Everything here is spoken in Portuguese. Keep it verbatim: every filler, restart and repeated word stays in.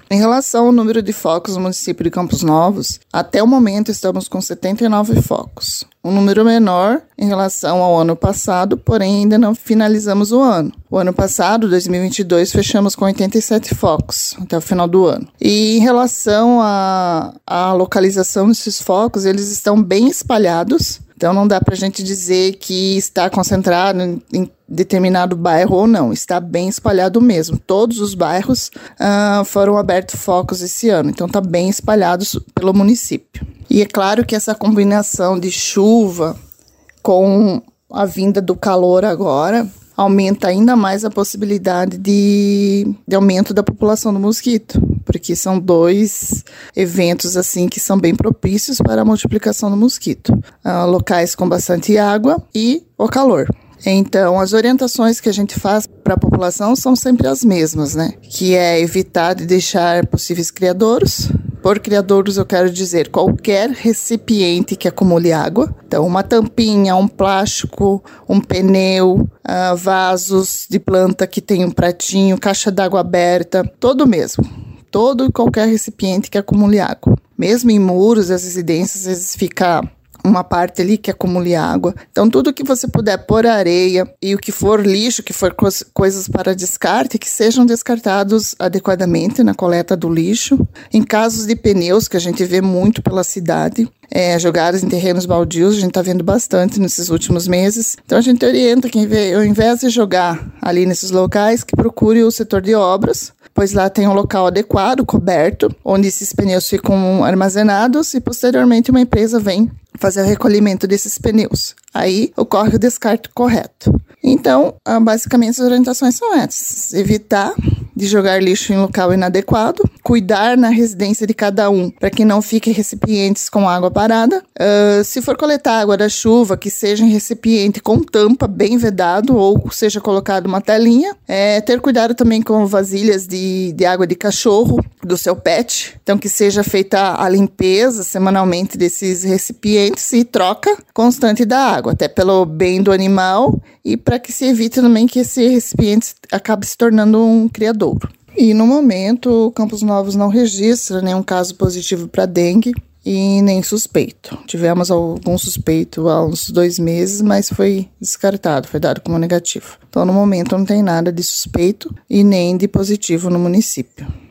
Em relação ao número de focos no município de Campos Novos, até o momento estamos com setenta e nove focos. Um número menor em relação ao ano passado, porém ainda não finalizamos o ano. O ano passado, dois mil e vinte e dois, fechamos com oitenta e sete focos até o final do ano. E em relação à, à localização desses focos, eles estão bem espalhados. Então não dá para a gente dizer que está concentrado em, em determinado bairro ou não. Está bem espalhado mesmo. Todos os bairros uh, foram abertos focos esse ano. Então está bem espalhados pelo município. E é claro que essa combinação de chuva com a vinda do calor agora aumenta ainda mais a possibilidade de, de aumento da população do mosquito, porque são dois eventos assim que são bem propícios para a multiplicação do mosquito. Uh, locais com bastante água e o calor. Então, as orientações que a gente faz para a população são sempre as mesmas, né? Que é evitar de deixar possíveis criadouros. Por criadouros, eu quero dizer qualquer recipiente que acumule água. Então, uma tampinha, um plástico, um pneu, uh, vasos de planta que tem um pratinho, caixa d'água aberta, todo mesmo. Todo e qualquer recipiente que acumule água. Mesmo em muros, as residências, às vezes fica uma parte ali que acumule água. Então, tudo que você puder pôr areia e o que for lixo, que for co- coisas para descarte, que sejam descartados adequadamente na coleta do lixo. Em casos de pneus, que a gente vê muito pela cidade, é, jogados em terrenos baldios, a gente está vendo bastante nesses últimos meses. Então, a gente orienta que, ao invés de jogar ali nesses locais, que procure o setor de obras, pois lá tem um local adequado, coberto, onde esses pneus ficam armazenados e, posteriormente, uma empresa vem fazer o recolhimento desses pneus. Aí ocorre o descarte correto. Então, basicamente, as orientações são essas: evitar de jogar lixo em local inadequado, cuidar na residência de cada um para que não fiquem recipientes com água parada. Uh, se for coletar água da chuva, que seja em recipiente com tampa bem vedado ou seja colocado uma telinha. É, ter cuidado também com vasilhas de, de água de cachorro do seu pet. Então, que seja feita a limpeza semanalmente desses recipientes e troca constante da água, até pelo bem do animal e para que se evite também que esse recipiente acabe se tornando um criadouro. E no momento, Campos Novos não registra nenhum caso positivo para dengue e nem suspeito. Tivemos algum suspeito há uns dois meses, mas foi descartado, foi dado como negativo. Então, no momento, não tem nada de suspeito e nem de positivo no município.